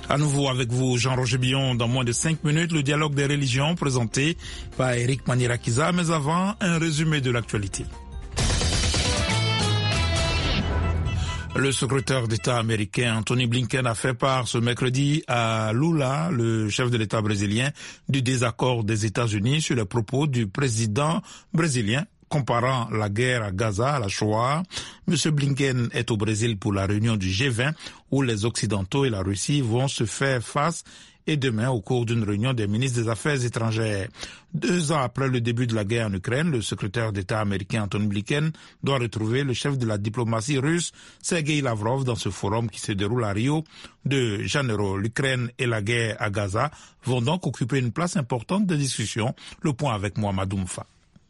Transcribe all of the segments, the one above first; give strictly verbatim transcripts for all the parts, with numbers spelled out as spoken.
À nouveau avec vous, Jean-Roger Billon, dans moins de cinq minutes, le dialogue des religions présenté par Eric Manirakiza. Mais avant, un résumé de l'actualité. Le secrétaire d'État américain Anthony Blinken a fait part ce mercredi à Lula, le chef de l'État brésilien, du désaccord des États-Unis sur les propos du président brésilien comparant la guerre à Gaza à la Shoah. M. Blinken est au Brésil pour la réunion du G vingt où les Occidentaux et la Russie vont se faire face et demain au cours d'une réunion des ministres des Affaires étrangères. Deux ans après le début de la guerre en Ukraine, le secrétaire d'État américain Anthony Blinken doit retrouver le chef de la diplomatie russe Sergei Lavrov dans ce forum qui se déroule à Rio de Janeiro. L'Ukraine et la guerre à Gaza vont donc occuper une place importante de discussion. Le point avec Mohamedou Moufa.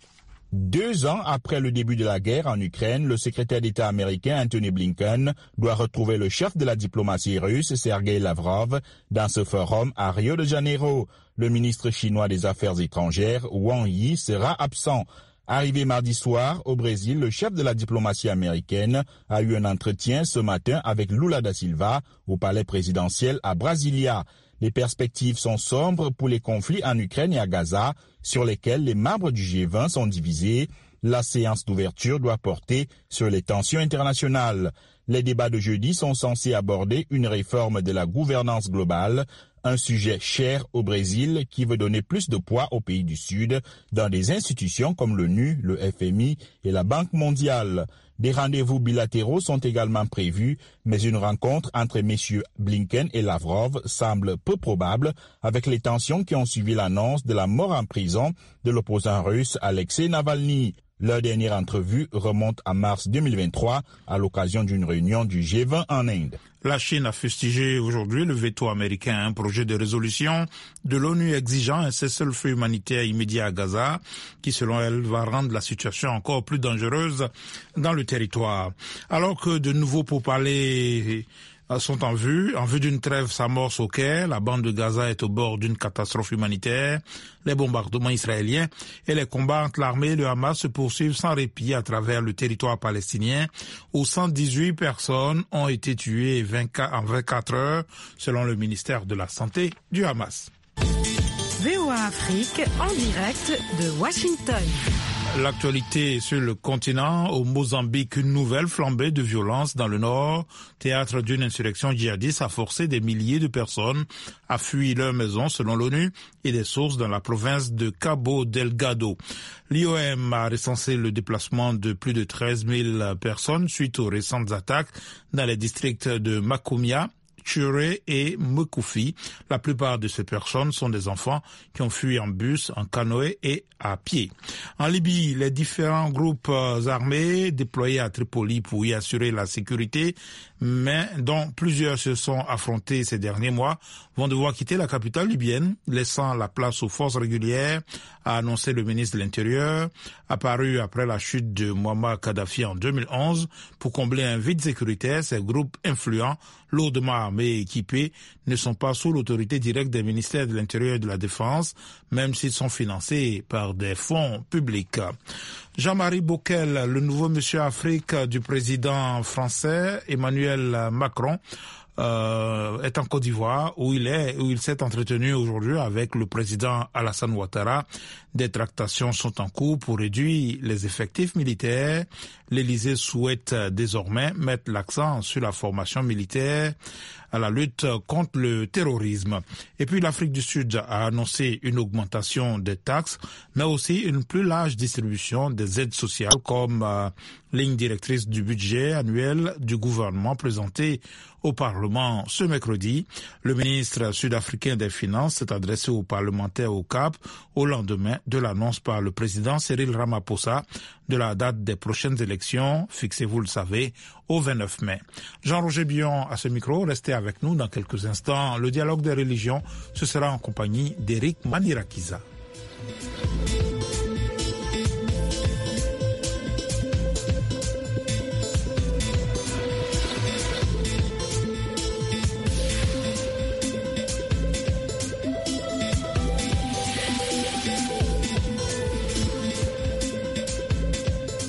Deux ans après le début de la guerre en Ukraine, le secrétaire d'État américain Anthony Blinken doit retrouver le chef de la diplomatie russe Sergei Lavrov dans ce forum à Rio de Janeiro. Le ministre chinois des Affaires étrangères, Wang Yi, sera absent. Arrivé mardi soir au Brésil, le chef de la diplomatie américaine a eu un entretien ce matin avec Lula da Silva au palais présidentiel à Brasilia. Les perspectives sont sombres pour les conflits en Ukraine et à Gaza, sur lesquels les membres du G vingt sont divisés. La séance d'ouverture doit porter sur les tensions internationales. Les débats de jeudi sont censés aborder une réforme de la gouvernance globale, un sujet cher au Brésil qui veut donner plus de poids aux pays du Sud dans des institutions comme l'ONU, le F M I et la Banque mondiale. Des rendez-vous bilatéraux sont également prévus, mais une rencontre entre messieurs Blinken et Lavrov semble peu probable avec les tensions qui ont suivi l'annonce de la mort en prison de l'opposant russe Alexei Navalny. Leur dernière entrevue remonte à mars deux mille vingt-trois à l'occasion d'une réunion du G vingt en Inde. La Chine a fustigé aujourd'hui le veto américain à un projet de résolution de l'ONU exigeant un cessez-le-feu humanitaire immédiat à Gaza, qui selon elle va rendre la situation encore plus dangereuse dans le territoire. Alors que de nouveaux pourparlers sont en vue. En vue d'une trêve s'amorce au Caire. La bande de Gaza est au bord d'une catastrophe humanitaire. Les bombardements israéliens et les combats entre l'armée et le Hamas se poursuivent sans répit à travers le territoire palestinien, où cent dix-huit personnes ont été tuées en vingt-quatre heures, selon le ministère de la Santé du Hamas. V O A Afrique, en direct de Washington. L'actualité sur le continent, au Mozambique, une nouvelle flambée de violence dans le nord. Théâtre d'une insurrection djihadiste a forcé des milliers de personnes à fuir leur maison, selon l'ONU et des sources dans la province de Cabo Delgado. L'I O M a recensé le déplacement de plus de treize mille personnes suite aux récentes attaques dans les districts de Makumia, Tchuré et Mekoufi. La plupart de ces personnes sont des enfants qui ont fui en bus, en canoë et à pied. En Libye, les différents groupes armés déployés à Tripoli pour y assurer la sécurité, mais dont plusieurs se sont affrontés ces derniers mois, vont devoir quitter la capitale libyenne, laissant la place aux forces régulières, a annoncé le ministre de l'Intérieur, apparu après la chute de Muammar Kadhafi en deux mille onze. Pour combler un vide sécuritaire, ces groupes influents, lourdement armés et équipés, ne sont pas sous l'autorité directe des ministères de l'Intérieur et de la Défense, même s'ils sont financés par des fonds publics. Jean-Marie Bockel, le nouveau monsieur Afrique du président français Emmanuel Macron, Euh, est en Côte d'Ivoire où il est, où il s'est entretenu aujourd'hui avec le président Alassane Ouattara. Des tractations sont en cours pour réduire les effectifs militaires. L'Élysée souhaite désormais mettre l'accent sur la formation militaire à la lutte contre le terrorisme. Et puis l'Afrique du Sud a annoncé une augmentation des taxes, mais aussi une plus large distribution des aides sociales comme euh, ligne directrice du budget annuel du gouvernement présenté au Parlement ce mercredi. Le ministre sud-africain des Finances s'est adressé aux parlementaires au Cap au lendemain de l'annonce par le président Cyril Ramaphosa de la date des prochaines élections, fixée, vous le savez, au vingt-neuf mai. Jean-Roger Billon à ce micro, restez avec nous dans quelques instants. Le dialogue des religions, ce sera en compagnie d'Eric Manirakiza.